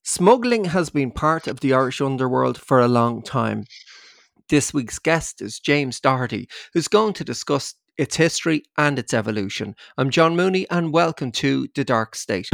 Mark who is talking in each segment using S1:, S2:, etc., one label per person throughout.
S1: Smuggling has been part of the Irish underworld for a long time. This week's guest is James Doherty, who's going to discuss its history and its evolution. I'm John Mooney, and welcome to The Dark State.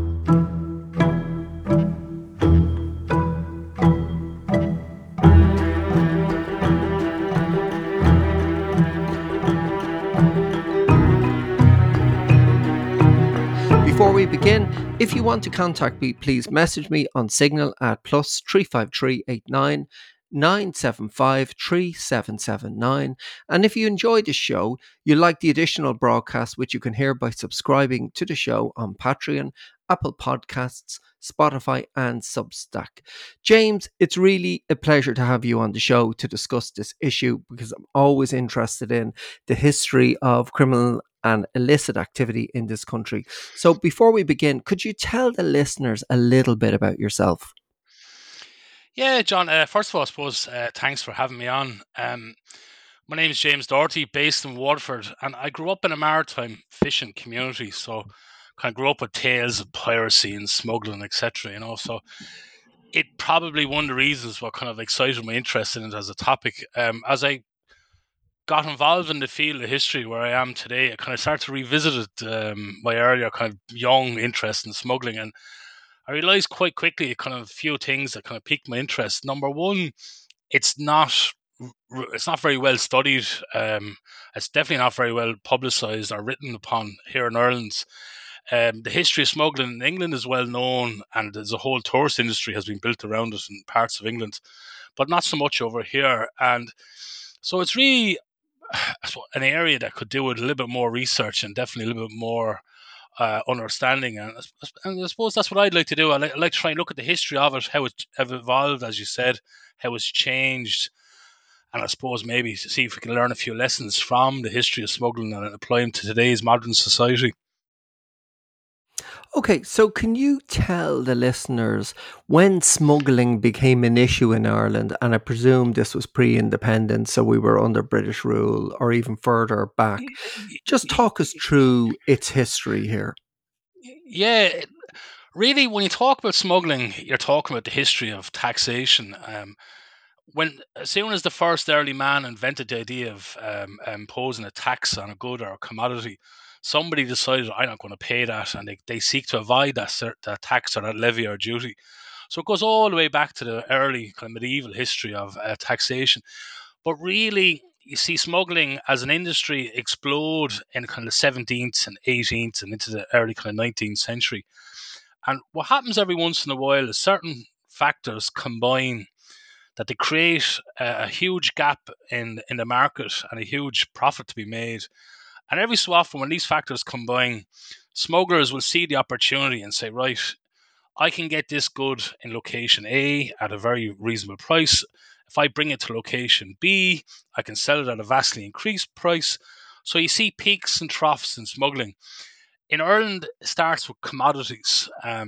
S1: Before we begin, if you want to contact me, please message me on Signal at +35389 975 3779. And if you enjoy the show, you like the additional broadcast, which you can hear by subscribing to the show on Patreon, Apple Podcasts, Spotify, and Substack. James, it's really a pleasure to have you on the show to discuss this issue because I'm always interested in the history of criminal and illicit activity in this country. So before we begin, could you tell the listeners a little bit about yourself?
S2: Yeah, John. First of all, I suppose thanks for having me on. My name is James Doherty, based in Waterford, and I grew up in a maritime fishing community. So, kind of grew up with tales of piracy and smuggling, etc. So it probably one of the reasons what kind of excited my interest in it as a topic. As I got involved in the field of history where I am today, I kind of started to revisit it, my earlier kind of young interest in smuggling, and I realized quite quickly a kind of few things that kind of piqued my interest. Number one, it's not it's not very well studied. It's definitely not very well publicised or written upon here in Ireland. The history of smuggling in England is well known, and there's a whole tourist industry has been built around it in parts of England, but not so much over here. And so it's really an area that could do with a little bit more research and definitely a little bit more understanding. And I suppose that's what I'd like to do. I like to try and look at the history of it, how it have evolved, as you said, how it's changed, and I suppose maybe to see if we can learn a few lessons from the history of smuggling and apply them to today's modern society.
S1: Okay, so can you tell the listeners when smuggling became an issue in Ireland? And I presume this was pre independence, so we were under British rule or even further back. Just talk us through its history here.
S2: Yeah, really, when you talk about smuggling, you're talking about the history of taxation. When as soon as the first early man invented the idea of imposing a tax on a good or a commodity, somebody decided I'm not going to pay that, and they seek to avoid that tax or that levy or duty. So it goes all the way back to the early kind of medieval history of taxation. But really, you see smuggling as an industry explode in kind of the 17th and 18th and into the early kind of 19th century. And what happens every once in a while is certain factors combine that they create a huge gap in the market and a huge profit to be made. And every so often, when these factors combine, smugglers will see the opportunity and say, right, I can get this good in location A at a very reasonable price. If I bring it to location B, I can sell it at a vastly increased price. So you see peaks and troughs in smuggling. In Ireland, it starts with commodities.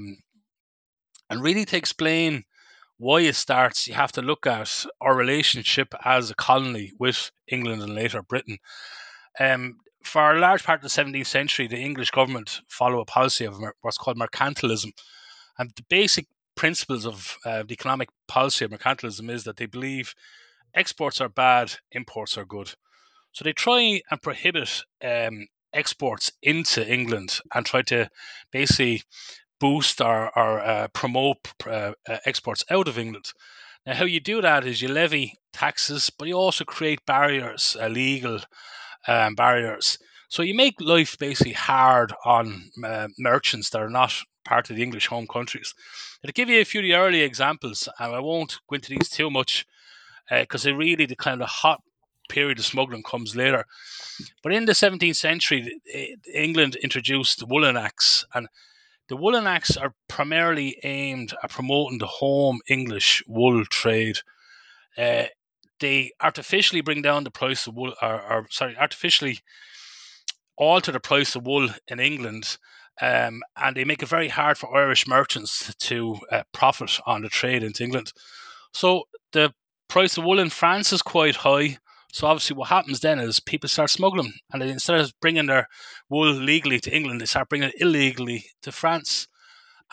S2: And really, to explain why it starts, you have to look at our relationship as a colony with England and later Britain. For a large part of the 17th century, the English government follow a policy of what's called mercantilism. And the basic principles of the economic policy of mercantilism is that they believe exports are bad, imports are good. So they try and prohibit exports into England and try to basically boost or promote exports out of England. Now, how you do that is you levy taxes, but you also create barriers, legal barriers. So you make life basically hard on merchants that are not part of the English home countries. And to give you a few of the early examples, and I won't go into these too much because really the kind of hot period of smuggling comes later. But in the 17th century, England introduced the Woolen Acts, and the Woolen Acts are primarily aimed at promoting the home English wool trade. Uh, they artificially bring down the price of wool, artificially alter the price of wool in England, and they make it very hard for Irish merchants to profit on the trade into England. So the price of wool in France is quite high. So obviously, what happens then is people start smuggling, and instead of bringing their wool legally to England, they start bringing it illegally to France.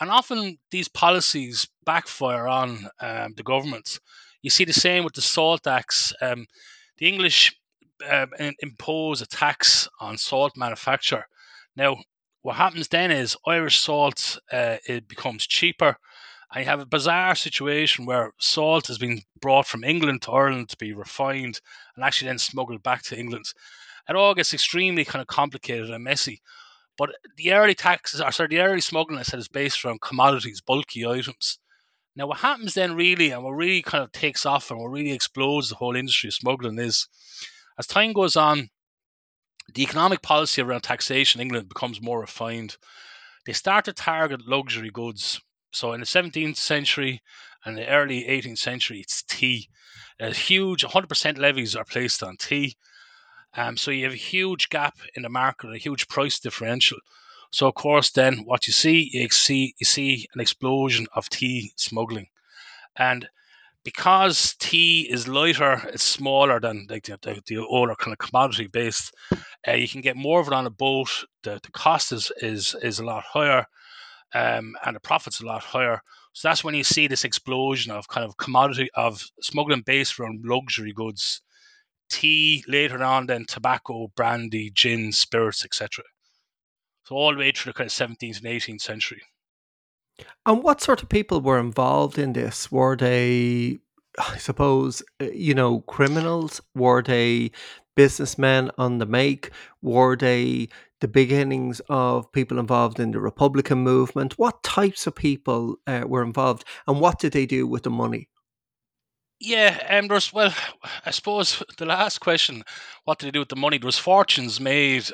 S2: And often these policies backfire on the governments. You see the same with the Salt Acts. The English impose a tax on salt manufacture. Now, what happens then is Irish salt it becomes cheaper, and you have a bizarre situation where salt has been brought from England to Ireland to be refined and actually then smuggled back to England. It all gets extremely kind of complicated and messy. But the early taxes, or sorry, the early smuggling, I said, is based around commodities, bulky items. Now, what happens then, really, and what really kind of takes off and what really explodes the whole industry of smuggling is, as time goes on, the economic policy around taxation in England becomes more refined. They start to target luxury goods. So in the 17th century and the early 18th century, it's tea. A huge 100% levies are placed on tea. So you have a huge gap in the market, a huge price differential. So of course, then what you see an explosion of tea smuggling, and because tea is lighter, it's smaller than like the older kind of commodity based. You can get more of it on a boat. The cost is a lot higher, and the profits a lot higher. So that's when you see this explosion of kind of commodity of smuggling based around luxury goods, tea later on, then tobacco, brandy, gin, spirits, etc. So all the way through the kind of 17th and 18th century.
S1: And what sort of people were involved in this? Were they, I suppose, criminals? Were they businessmen on the make? Were they the beginnings of people involved in the Republican movement? What types of people were involved, and what did they do with the money?
S2: Yeah, there's, well, I suppose the last question, what did they do with the money? There was fortunes made.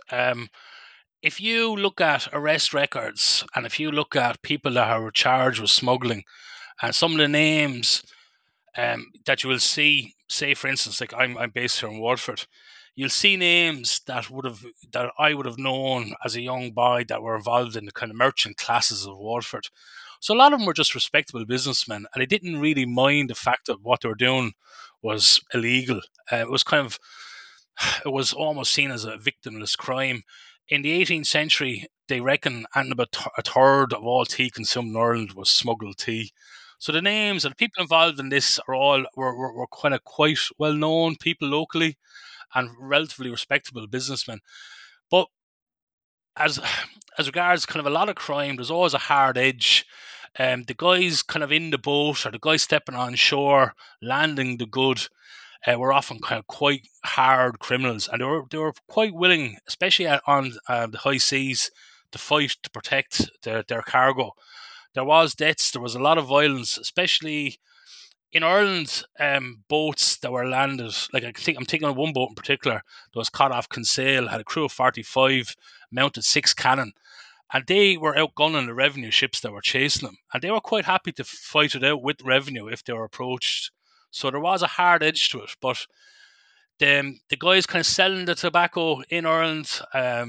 S2: If you look at arrest records and if you look at people that are charged with smuggling and some of the names that you will see, say for instance, like I'm based here in Waterford, you'll see names that I would have known as a young boy that were involved in the kind of merchant classes of Waterford. So a lot of them were just respectable businessmen, and they didn't really mind the fact that what they were doing was illegal. It was kind of it was almost seen as a victimless crime. In the 18th century, they reckon and about a third of all tea consumed in Ireland was smuggled tea. So the names of the people involved in this are all were kind of quite well known people locally and relatively respectable businessmen. But as as regards kind of a lot of crime, there's always a hard edge. The guys kind of in the boat or the guys stepping on shore, landing the good, were often kind of quite hard criminals, and they were quite willing, especially on the high seas, to fight to protect their cargo. There was deaths, there was a lot of violence, especially in Ireland. Boats that were landed, like I'm thinking of one boat in particular that was caught off Kinsale, had a crew of 45, mounted 6 cannon, and they were outgunning the revenue ships that were chasing them, and they were quite happy to fight it out with revenue if they were approached. So there was a hard edge to it, but the guys kind of selling the tobacco in Ireland,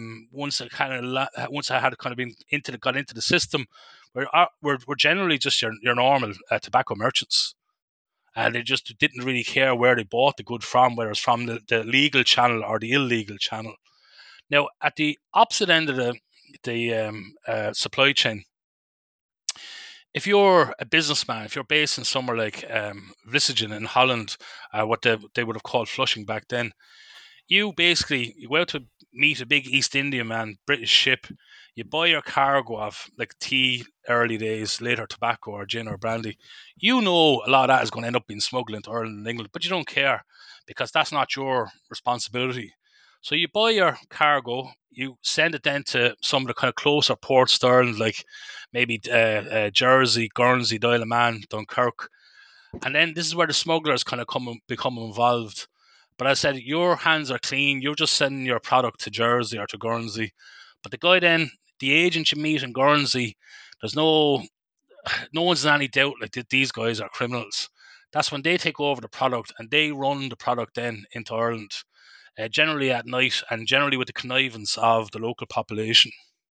S2: once I had kind of been got into the system, were generally just your normal tobacco merchants, and they just didn't really care where they bought the good from, whether it's from the legal channel or the illegal channel. Now, at the opposite end of the supply chain, if you're a businessman, if you're based in somewhere like Vlissingen in Holland, what they would have called Flushing back then, you go out to meet a big East Indiaman British ship. You buy your cargo of like tea, early days, later tobacco or gin or brandy. You know a lot of that is going to end up being smuggled into Ireland and England, but you don't care because that's not your responsibility. So you buy your cargo, you send it then to some of the kind of closer ports to Ireland, like maybe Jersey, Guernsey, Isle of Man, Dunkirk, and then this is where the smugglers kind of become involved. But I said, your hands are clean. You're just sending your product to Jersey or to Guernsey. But the guy then, the agent you meet in Guernsey, there's no one's in any doubt like that these guys are criminals. That's when they take over the product and they run the product then into Ireland, generally at night and generally with the connivance of the local population.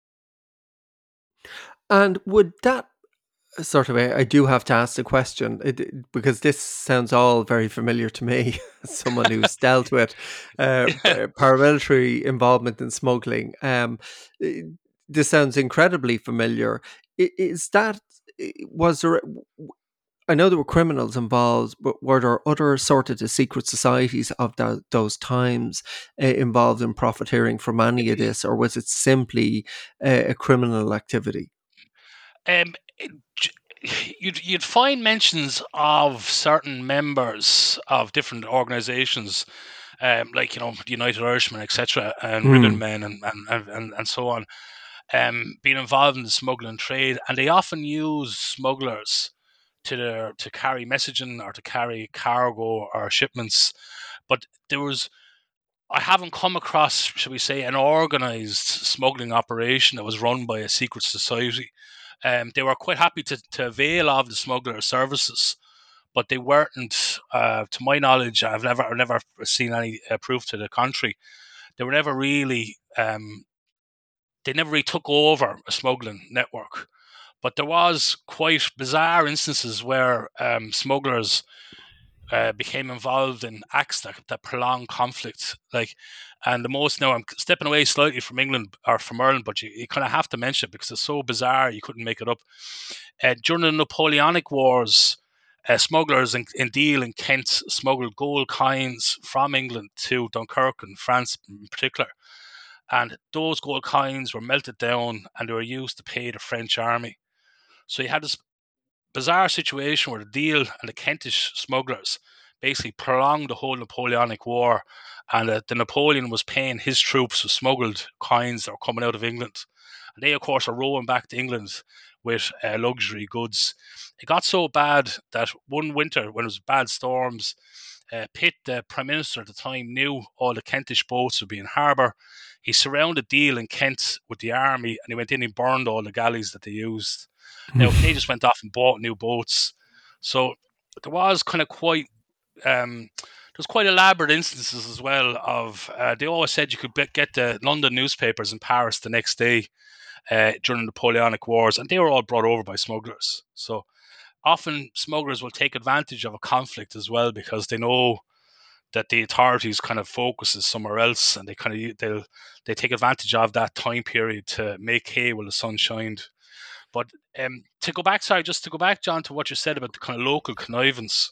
S1: And would that sort of, I do have to ask the question because this sounds all very familiar to me, as someone who's dealt with paramilitary involvement in smuggling. This sounds incredibly familiar. Is that, was there, I know there were criminals involved, but were there other sort of the secret societies of those times involved in profiteering from any of this, or was it simply a criminal activity?
S2: Um, you'd find mentions of certain members of different organizations, like the United Irishmen, etc., and Ribbon
S1: Mm.
S2: Men, and so on, being involved in the smuggling trade, and they often use smugglers to carry messaging or to carry cargo or shipments. But I haven't come across, shall we say, an organized smuggling operation that was run by a secret society. They were quite happy to avail of the smuggler services, but they weren't, to my knowledge. I've never seen any proof to the contrary. They were never really, they never really took over a smuggling network. But there was quite bizarre instances where smugglers became involved in acts that prolong conflict. And the most, now I'm stepping away slightly from England or from Ireland, but you kind of have to mention it because it's so bizarre you couldn't make it up. During the Napoleonic Wars, smugglers in Deal in Kent smuggled gold coins from England to Dunkirk and France in particular. And those gold coins were melted down and they were used to pay the French army. So you had this bizarre situation where the Deal and the Kentish smugglers basically prolonged the whole Napoleonic War, and the Napoleon was paying his troops with smuggled coins that were coming out of England. And they, of course, are rolling back to England with luxury goods. It got so bad that one winter, when it was bad storms, Pitt, the Prime Minister at the time, knew all the Kentish boats would be in harbour. He surrounded Deal in Kent with the army and he went in and burned all the galleys that they used. Now, they just went off and bought new boats. So there was kind of quite there's quite elaborate instances as well of they always said you could get the London newspapers in Paris the next day during the Napoleonic Wars, and they were all brought over by smugglers. So often smugglers will take advantage of a conflict as well because they know that the authorities kind of focuses somewhere else, and they take advantage of that time period to make hay while the sun shined. But to go back, sorry, just to go back, John, to what you said about the kind of local connivance.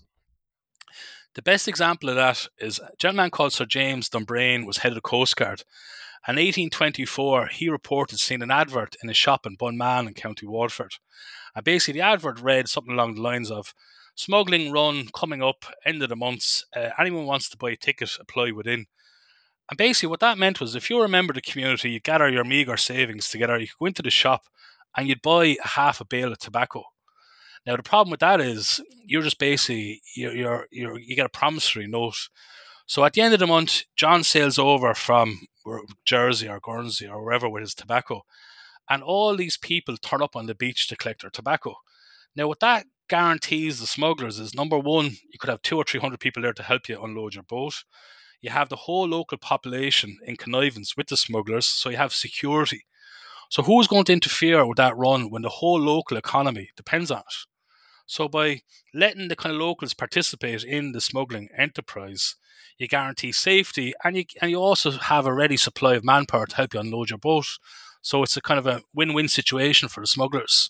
S2: The best example of that is a gentleman called Sir James Dunbrain was head of the Coast Guard. In 1824, he reported seeing an advert in a shop in Bunman in County Waterford. And basically, the advert read something along the lines of smuggling run coming up, end of the month. Anyone wants to buy a ticket, apply within. And basically, what that meant was if you were a member of the community, you'd gather your meagre savings together, you could go into the shop and you'd buy half a bale of tobacco. Now, the problem with that is you're just basically, you get a promissory note. So at the end of the month, John sails over from Jersey or Guernsey or wherever with his tobacco, and all these people turn up on the beach to collect their tobacco. Now, what that guarantees the smugglers is number one, you could have 200 or 300 people there to help you unload your boat. You have the whole local population in connivance with the smugglers, so you have security. So, who's going to interfere with that run when the whole local economy depends on it? So, by letting the kind of locals participate in the smuggling enterprise, you guarantee safety, and you also have a ready supply of manpower to help you unload your boat. So, it's a kind of a win-win situation for the smugglers.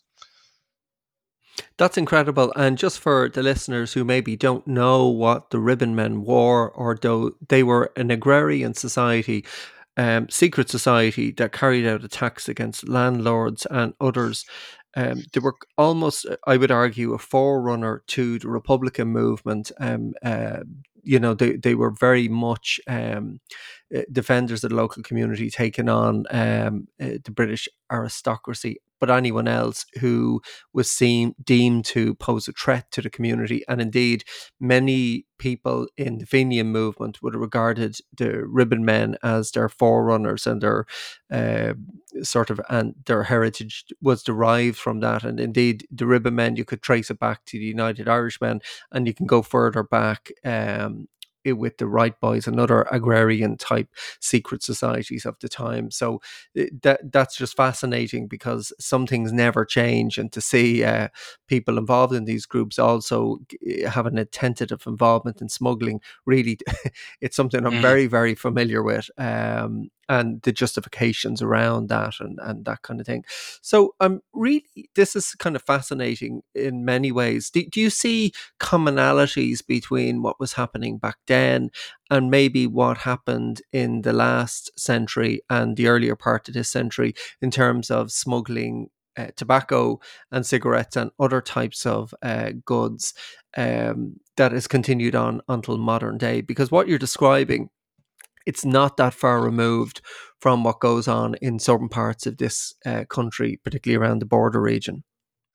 S1: That's incredible. And just for the listeners who maybe don't know what the Ribbon Men were, or though they were an agrarian society, secret society that carried out attacks against landlords and others. They were almost, I would argue, a forerunner to the Republican movement. They were very much defenders of the local community, taking on the British aristocracy, but anyone else who was deemed to pose a threat to the community. And indeed, many people in the Fenian movement would have regarded the Ribbon Men as their forerunners, and their uh, and their heritage was derived from that. And indeed, the Ribbon Men, you could trace it back to the United Irishmen, and you can go further back. With the Wright Boys and other agrarian type secret societies of the time. So that's just fascinating, because some things never change, and to see people involved in these groups also having a tentative involvement in smuggling, really, it's something I'm
S2: Mm.
S1: very, very familiar with. and the justifications around that and that kind of thing. So really, this is kind of fascinating in many ways. Do you see commonalities between what was happening back then and maybe what happened in the last century and the earlier part of this century in terms of smuggling tobacco and cigarettes and other types of goods that has continued on until modern day? Because what you're describing, it's not that far removed from what goes on in certain parts of this country, particularly around the border region.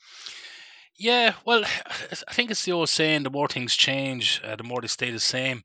S2: Yeah, well, I think it's the old saying: the more things change, the more they stay the same.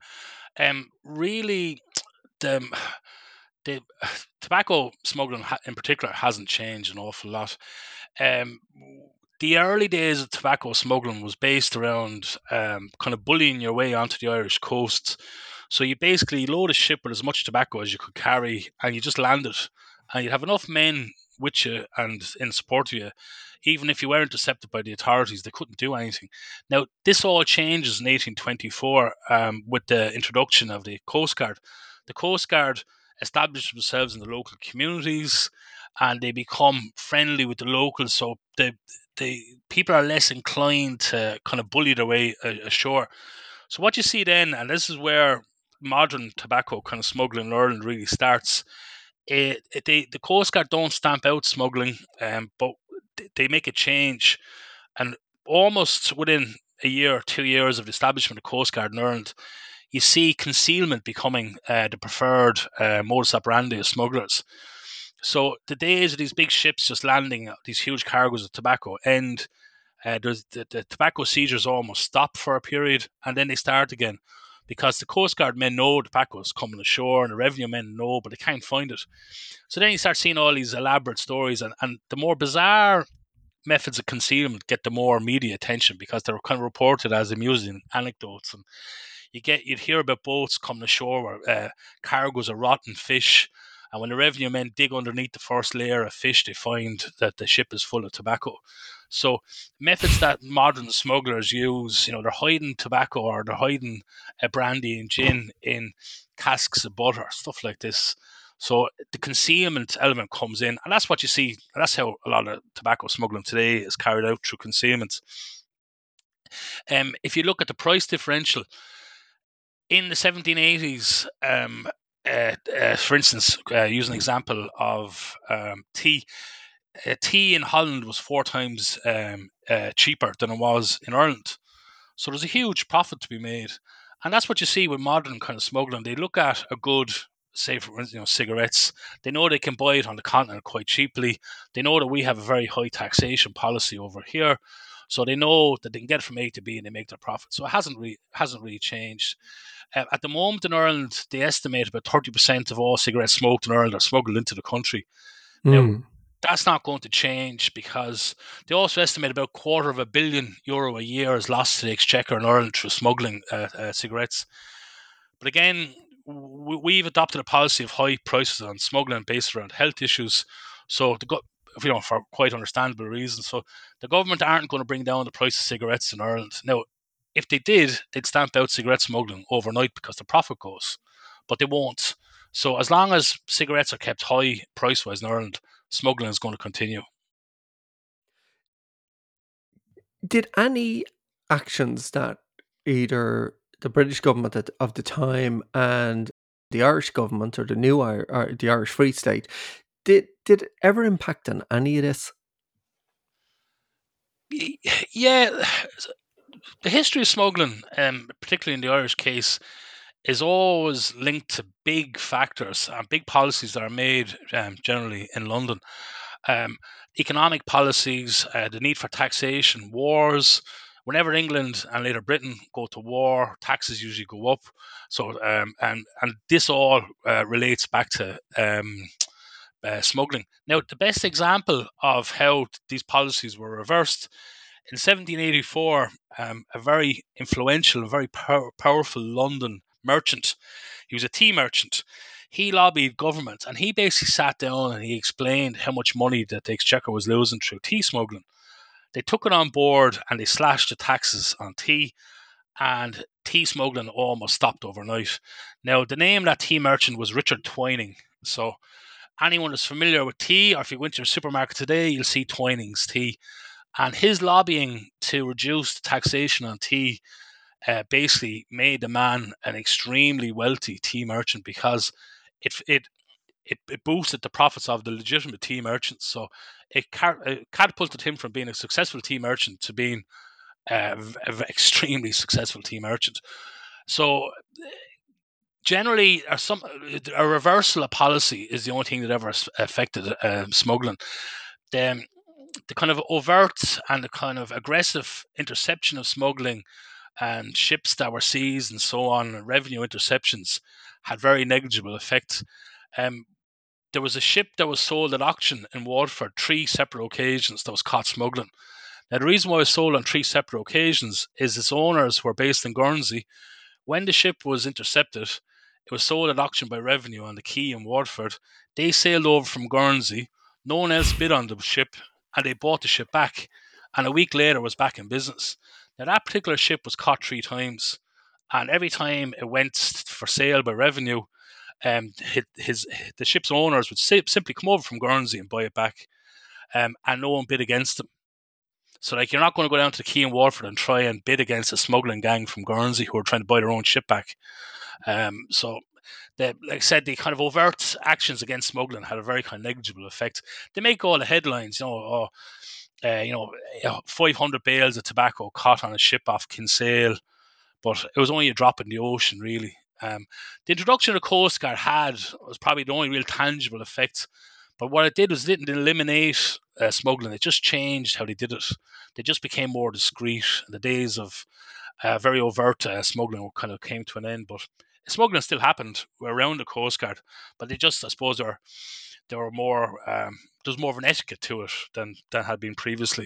S2: Really, the the tobacco smuggling in particular hasn't changed an awful lot. Um, the early days of tobacco smuggling was based around kind of bullying your way onto the Irish coast. So you basically load a ship with as much tobacco as you could carry, and you just land it, and you'd have enough men with you and in support of you. Even if you were intercepted by the authorities, they couldn't do anything. Now, this all changes in 1824 with the introduction of the Coast Guard. The Coast Guard established themselves in the local communities, and they become friendly with the locals. So the people are less inclined to kind of bully their way ashore. So what you see then, and this is where modern tobacco kind of smuggling in Ireland really starts. The Coast Guard don't stamp out smuggling, but they make a change, and almost within a year or 2 years of the establishment of Coast Guard in Ireland, you see concealment becoming the preferred modus operandi of smugglers. So the days of these big ships just landing these huge cargoes of tobacco end. The tobacco seizures almost stop for a period, and then they start again because the Coast Guard men know the tobacco is coming ashore, and the revenue men know, but they can't find it. So then you start seeing all these elaborate stories, and the more bizarre methods of concealment get the more media attention because they're kind of reported as amusing anecdotes. And you'd hear about boats coming ashore where cargoes of rotten fish, and when the revenue men dig underneath the first layer of fish, they find that the ship is full of tobacco. So methods that modern smugglers use, they're hiding tobacco or they're hiding brandy and gin in casks of butter, stuff like this. So the concealment element comes in, and that's what you see. That's how a lot of tobacco smuggling today is carried out, through concealment. If you look at the price differential in the 1780s, for instance, use an example of tea. Tea in Holland was 4 times cheaper than it was in Ireland. So there's a huge profit to be made, and that's what you see with modern kind of smuggling. They look at a good, say for instance, cigarettes. They know they can buy it on the continent quite cheaply. They know that we have a very high taxation policy over here, so they know that they can get it from A to B and they make their profit. So it hasn't really changed. At the moment in Ireland, they estimate about 30% of all cigarettes smoked in Ireland are smuggled into the country. Now,
S1: Mm.
S2: that's not going to change because they also estimate about €250 million a year is lost to the exchequer in Ireland through smuggling cigarettes. But again, we've adopted a policy of high prices on smuggling based around health issues. So for quite understandable reasons. So the government aren't going to bring down the price of cigarettes in Ireland. Now, if they did, they'd stamp out cigarette smuggling overnight because the profit goes, but they won't. So as long as cigarettes are kept high price wise in Ireland, smuggling is going to continue.
S1: Did any actions that either the British government of the time and the Irish government or the new or the Irish Free State, did it ever impact on any of this?
S2: Yeah, the history of smuggling, particularly in the Irish case, is always linked to big factors and big policies that are made generally in London. Um, Economic policies, the need for taxation, wars. Whenever England and later Britain go to war, taxes usually go up. So, and this all relates back to smuggling. Now, the best example of how these policies were reversed in 1784, a very influential, very powerful London merchant. He was a tea merchant. He lobbied government, and he basically sat down and he explained how much money that the Exchequer was losing through tea smuggling. They took it on board and they slashed the taxes on tea, and tea smuggling almost stopped overnight. Now, the name of that tea merchant was Richard Twining. So anyone who's familiar with tea, or if you went to your supermarket today, you'll see Twinings tea. And his lobbying to reduce the taxation on tea basically made the man an extremely wealthy tea merchant, because it, it it boosted the profits of the legitimate tea merchants. So it catapulted him from being a successful tea merchant to being an extremely successful tea merchant. So generally, a reversal of policy is the only thing that ever affected smuggling. The, the kind of overt and the kind of aggressive interception of smuggling and ships that were seized and so on, and revenue interceptions had very negligible effect. Um, there was a ship that was sold at auction in Waterford 3 separate occasions that was caught smuggling. Now, the reason why it was sold on 3 separate occasions is its owners were based in Guernsey. When the ship was intercepted, it was sold at auction by Revenue on the quay in Waterford. They sailed over from Guernsey. No one else bid on the ship, and they bought the ship back. And a week later, it was back in business. Now, that particular ship was caught 3 times, and every time it went for sale by Revenue, the ship's owners would simply come over from Guernsey and buy it back, and no one bid against them. So, like, you're not going to go down to the quay in Waterford and try and bid against a smuggling gang from Guernsey who are trying to buy their own ship back. So, like I said, the kind of overt actions against smuggling had a very kind of negligible effect. They make all the headlines, 500 bales of tobacco caught on a ship off Kinsale, but it was only a drop in the ocean, really. The introduction of the Coast Guard was probably the only real tangible effect. But what it did was it didn't eliminate smuggling. It just changed how they did it. They just became more discreet. The days of very overt smuggling kind of came to an end. But smuggling still happened around the Coast Guard. But they just, I suppose, there were more. There's more of an etiquette to it than had been previously.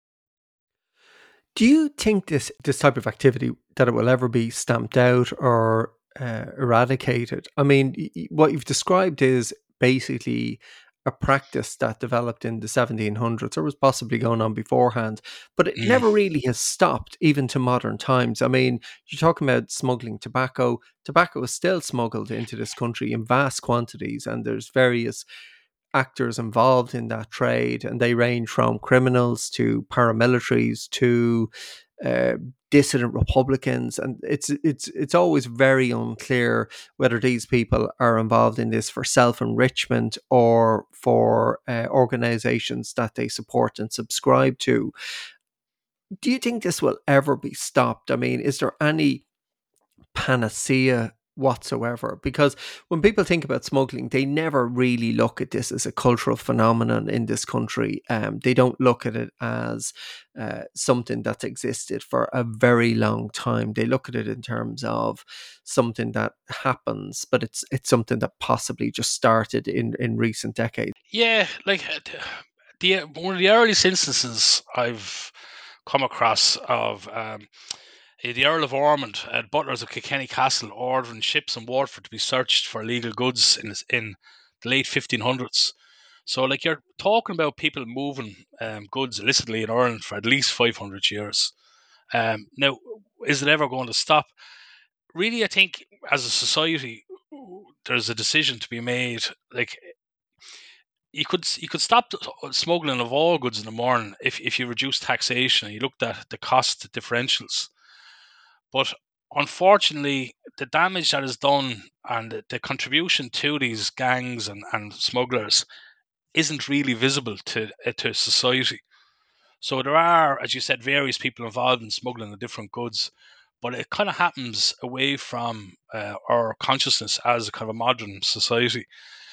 S1: Do you think this type of activity, that it will ever be stamped out or eradicated? I mean, what you've described is basically a practice that developed in the 1700s or was possibly going on beforehand, but it
S2: Mm.
S1: never really has stopped even to modern times. I mean, you're talking about smuggling tobacco. Tobacco is still smuggled into this country in vast quantities, and there's various actors involved in that trade, and they range from criminals to paramilitaries to uh, dissident Republicans, and it's always very unclear whether these people are involved in this for self enrichment or for organizations that they support and subscribe to. Do you think this will ever be stopped? I mean, is there any panacea whatsoever? Because when people think about smuggling, they never really look at this as a cultural phenomenon in this country. They don't look at it as something that's existed for a very long time. They look at it in terms of something that happens, but it's something that possibly just started in recent decades.
S2: Yeah, like the one of the earliest instances I've come across of the Earl of Ormond at butlers of Kilkenny Castle ordering ships in Waterford to be searched for illegal goods in the late 1500s. So, like, you're talking about people moving goods illicitly in Ireland for at least 500 years. Now, is it ever going to stop? Really, I think as a society, there's a decision to be made. Like, you could stop smuggling of all goods in the morning if you reduce taxation and you looked at the cost differentials. But unfortunately, the damage that is done and the contribution to these gangs and smugglers isn't really visible to society. So there are, as you said, various people involved in smuggling of different goods, but it kind of happens away from our consciousness as a kind of a modern society.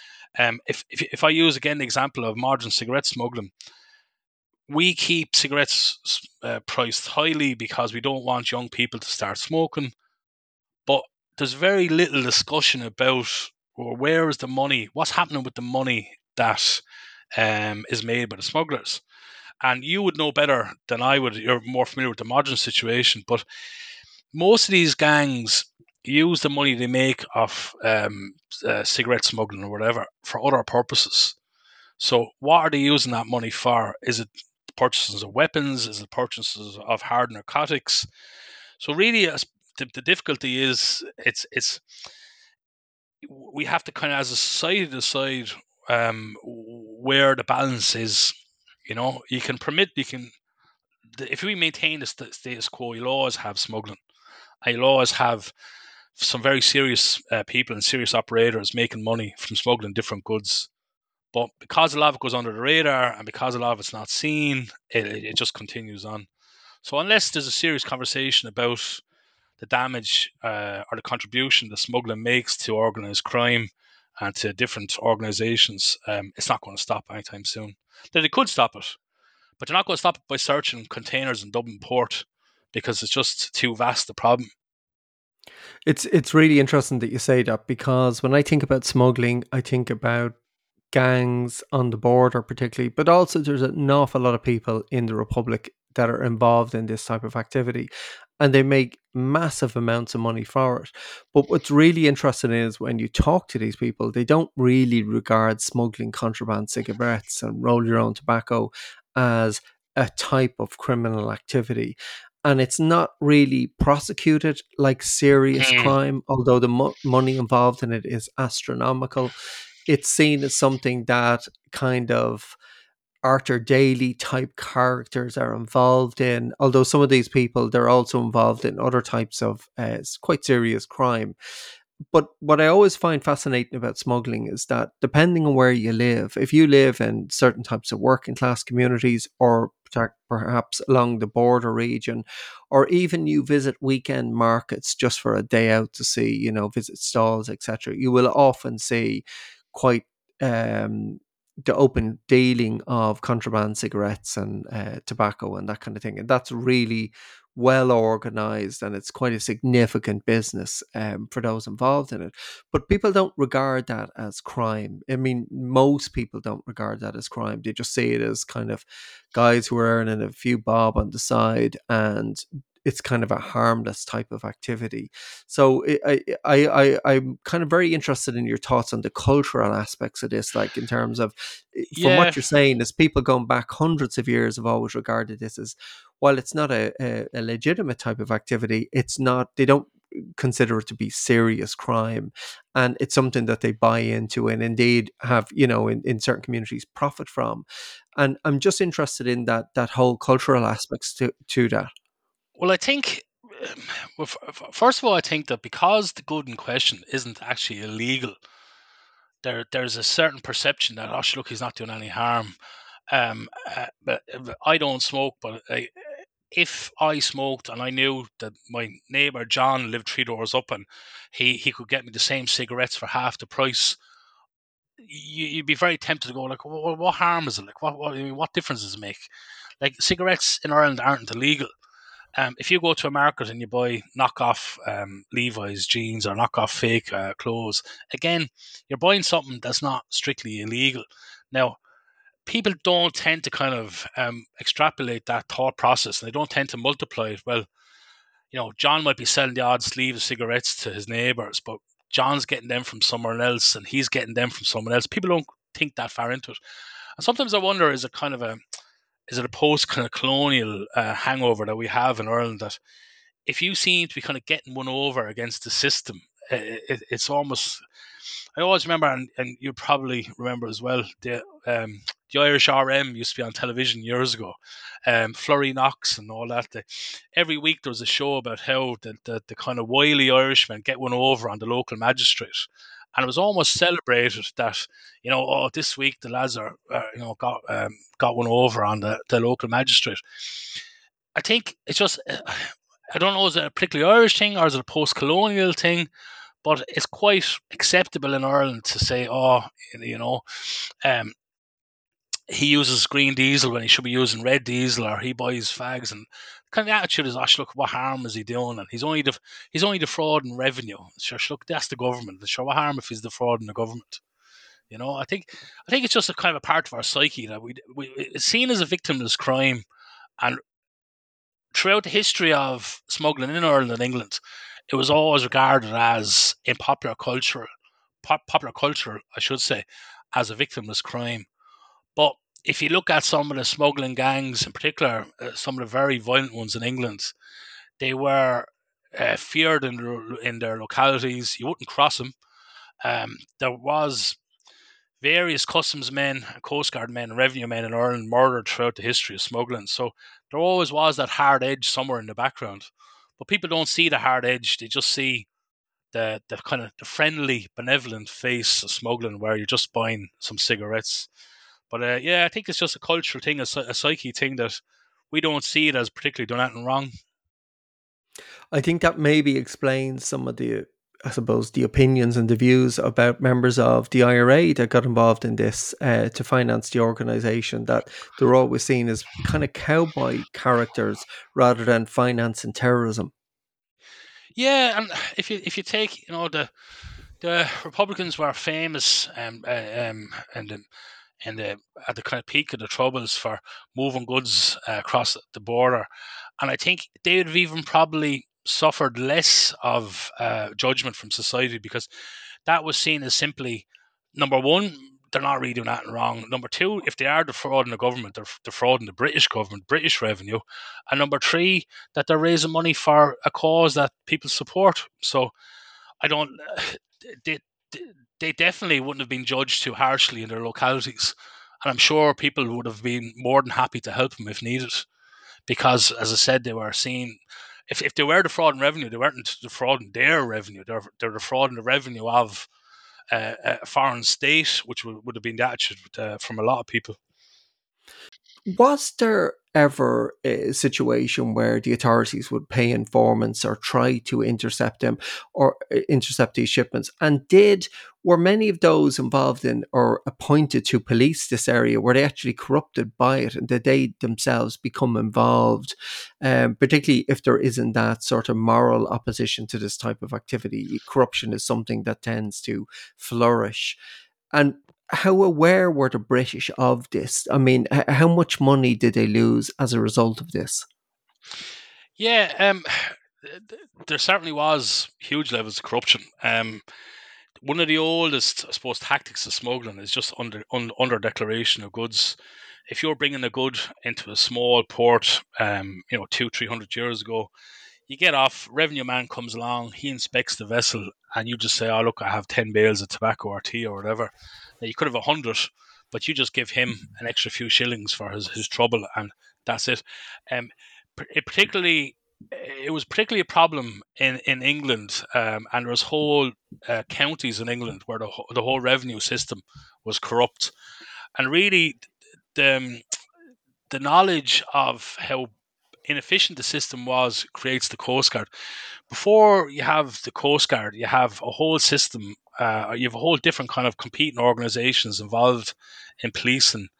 S2: If I use again the example of modern cigarette smuggling, we keep cigarettes priced highly because we don't want young people to start smoking. But there's very little discussion about, well, where is the money? What's happening with the money that is made by the smugglers? And you would know better than I would. You're more familiar with the modern situation, but most of these gangs use the money they make off cigarette smuggling or whatever for other purposes. So, what are they using that money for? Is it purchases of weapons? Is it purchases of hard narcotics? So, really, the difficulty is it's we have to kind of, as a society, decide where the balance is. You can permit, if we maintain the status quo, you'll always have smuggling. And you'll always have some very serious people and serious operators making money from smuggling different goods. But because a lot of it goes under the radar and because a lot of it's not seen, it just continues on. So unless there's a serious conversation about the damage or the contribution that smuggling makes to organized crime and to different organizations, it's not going to stop anytime soon. They could stop it, but they're not going to stop it by searching containers in Dublin port because it's just too vast a problem.
S1: It's really interesting that you say that, because when I think about smuggling, I think about gangs on the border particularly, but also there's an awful lot of people in the Republic that are involved in this type of activity, and they make massive amounts of money for it. But what's really interesting is when you talk to these people, they don't really regard smuggling contraband cigarettes and roll your own tobacco as a type of criminal activity. And it's not really prosecuted like serious
S2: Mm.
S1: crime, although the money involved in it is astronomical. It's seen as something that kind of Arthur Daly type characters are involved in, although some of these people, they're also involved in other types of quite serious crime. But what I always find fascinating about smuggling is that depending on where you live, if you live in certain types of working class communities, or perhaps along the border region, or even you visit weekend markets just for a day out to see, visit stalls, etc., you will often see quite the open dealing of contraband cigarettes and tobacco and that kind of thing. And that's really well organized, and it's quite a significant business for those involved in it. But people don't regard that as crime. I mean, most people don't regard that as crime. They just see it as kind of guys who are earning a few bob on the side, and it's kind of a harmless type of activity. So I'm kind of very interested in your thoughts on the cultural aspects of this, like in terms of, from
S2: Yeah.
S1: what you're saying, is people going back hundreds of years have always regarded this as, while it's not a legitimate type of activity, it's not, they don't consider it to be serious crime, and it's something that they buy into and indeed have, in certain communities, profit from. And I'm just interested in that whole cultural aspects to that.
S2: Well, I think, well, first of all, I think that because the good in question isn't actually illegal, there's a certain perception that, oh, look, he's not doing any harm. But I don't smoke, but if I smoked and I knew that my neighbour John lived 3 doors up and he could get me the same cigarettes for half the price, you'd be very tempted to go like, well, what harm is it? Like, I mean, what difference does it make? Like, cigarettes in Ireland aren't illegal. If you go to a market and you buy knockoff Levi's jeans or knockoff fake clothes, again, you're buying something that's not strictly illegal. Now, people don't tend to kind of extrapolate that thought process, and they don't tend to multiply it. Well, John might be selling the odd sleeve of cigarettes to his neighbours, but John's getting them from somewhere else, and he's getting them from someone else. People don't think that far into it, and sometimes I wonder: is it a post kind of colonial hangover that we have in Ireland, that if you seem to be kind of getting one over against the system, it's almost. I always remember, and you probably remember as well, the Irish RM used to be on television years ago, Flurry Knox and all that. Every week there was a show about how the kind of wily Irishmen get one over on the local magistrate. And it was almost celebrated that, oh, this week the lads got one over on the local magistrate. I think it's just, I don't know, is it a particularly Irish thing or is it a post colonial thing? But it's quite acceptable in Ireland to say, oh, you know, um, he uses green diesel when he should be using red diesel, or he buys fags, and kind of the attitude is, "Oh, look, what harm is he doing?" And he's only defrauding revenue. Sure, look, that's the government. Sure, what harm if he's defrauding the government? I think it's just a kind of a part of our psyche that it's seen as a victimless crime, and throughout the history of smuggling in Ireland and England, it was always regarded as, in popular culture, I should say, as a victimless crime. But if you look at some of the smuggling gangs, in particular, some of the very violent ones in England, they were feared in their localities. You wouldn't cross them. There was various customs men, coast guard men, and revenue men in Ireland murdered throughout the history of smuggling. So there always was that hard edge somewhere in the background. But people don't see the hard edge; they just see the kind of the friendly, benevolent face of smuggling, where you're just buying some cigarettes. But yeah, I think it's just a cultural thing, a psyche thing that we don't see it as particularly done anything wrong.
S1: I think that maybe explains some of the, I suppose, the opinions and the views about members of the IRA that got involved in this to finance the organization, that they're always seen as kind of cowboy characters rather than financing terrorism.
S2: Yeah, and if you take the Republicans were famous and at the kind of peak of the troubles for moving goods across the border, and I think they would have even probably suffered less of judgment from society because that was seen as simply number one, they're not really doing that wrong. Number two, if they are defrauding the government, they're defrauding the British government, British revenue. And number three, that they're raising money for a cause that people support. So I don't, they, they definitely wouldn't have been judged too harshly in their localities. And I'm sure people would have been more than happy to help them if needed. Because, as I said, they were seen, if they were defrauding revenue, they weren't defrauding their revenue, they're defrauding the revenue of a foreign state, which would have been the attitude from a lot of people.
S1: Was there ever a situation where the authorities would pay informants or try to intercept them or intercept these shipments? And were many of those involved in or appointed to police this area, were they actually corrupted by it? And did they themselves become involved? Particularly if there isn't that sort of moral opposition to this type of activity, corruption is something that tends to flourish. And how aware were the British of this? I mean, how much money did they lose as a result of this?
S2: Yeah, there certainly was huge levels of corruption. One of the oldest, I suppose, tactics of smuggling is just under declaration of goods. If you're bringing a good into a small port, 200-300 years ago, you get off. Revenue man comes along, he inspects the vessel, and you just say, "Oh, look, I have 10 bales of tobacco or tea or whatever." Now you could have 100, but you just give him an extra few shillings for his trouble, and that's it. Um, it particularly it was particularly a problem in England, and there was whole counties in England where the whole revenue system was corrupt, and really the the knowledge of how inefficient the system was creates the Coast Guard. Before you have the Coast Guard, you have a whole system. You have a whole different kind of competing organisations involved in policing,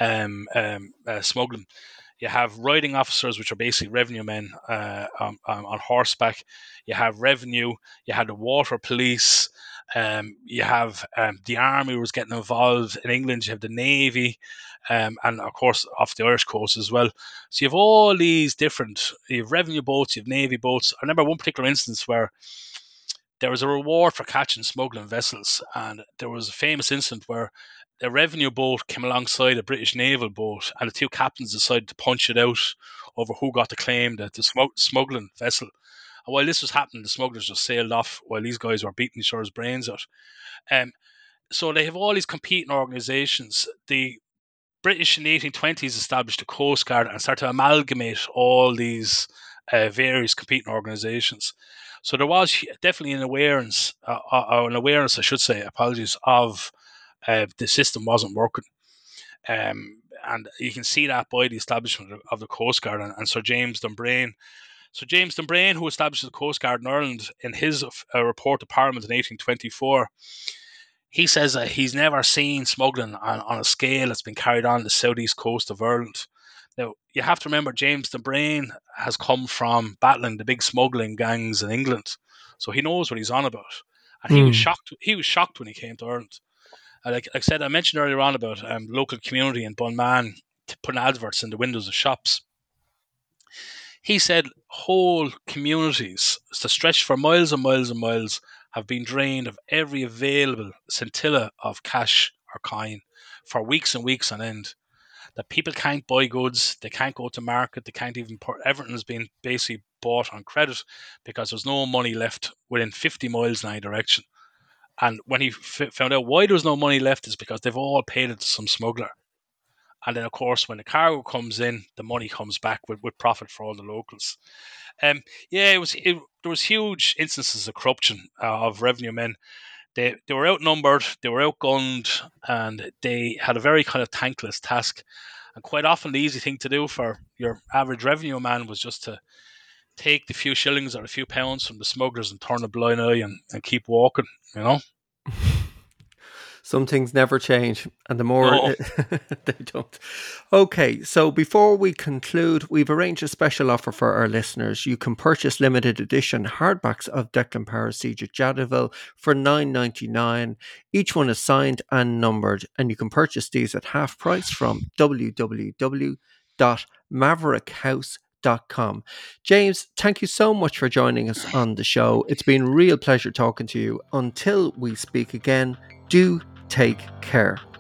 S2: smuggling. You have riding officers, which are basically revenue men on horseback. You have revenue. You had the water police. You have the army was getting involved. In England, you have the navy, and of course off the Irish coast as well. So you have all these different. You have revenue boats. You have navy boats. I remember one particular instance where there was a reward for catching smuggling vessels, and there was a famous incident where a revenue boat came alongside a British naval boat, and the two captains decided to punch it out over who got to claim the smuggling vessel. And while this was happening, the smugglers just sailed off while these guys were beating each other's brains out. Um, so they have all these competing organisations. The British in the 1820s established a Coast Guard and started to amalgamate all these various competing organisations. So there was definitely an awareness, I should say, apologies, of the system wasn't working. And you can see that by the establishment of the Coast Guard and Sir James Dunbrane. So James Dunbrane, who established the Coast Guard in Ireland, in his report to Parliament in 1824, he says that he's never seen smuggling on a scale that's been carried on the southeast coast of Ireland. Now, you have to remember James Dunbrane has come from battling the big smuggling gangs in England, so he knows what he's on about. And he was
S1: Mm.
S2: shocked. He was shocked when he came to Ireland. Like I said, I mentioned earlier on about local community in Bunman putting adverts in the windows of shops. He said whole communities, that stretched for miles and miles and miles, have been drained of every available scintilla of cash or coin for weeks and weeks on end. That people can't buy goods, they can't go to market, they can't even put everything's been basically bought on credit because there's no money left within 50 miles in any direction. And when he found out why there was no money left, is because they've all paid it to some smuggler. And then, of course, when the cargo comes in, the money comes back with profit for all the locals. There was huge instances of corruption of revenue men. They were outnumbered, they were outgunned, and they had a very kind of thankless task. And quite often, the easy thing to do for your average revenue man was just to take the few shillings or a few pounds from the smugglers and turn a blind eye and keep walking, you know?
S1: Some things never change, and the more
S2: No.
S1: they don't. Okay, so before we conclude, we've arranged a special offer for our listeners. You can purchase limited edition hardbacks of Declan Power's Siege at Jadaville for $9.99. Each one is signed and numbered, and you can purchase these at half price from www.maverickhouse.com. James, thank you so much for joining us on the show. It's been a real pleasure talking to you. Until we speak again, do take care.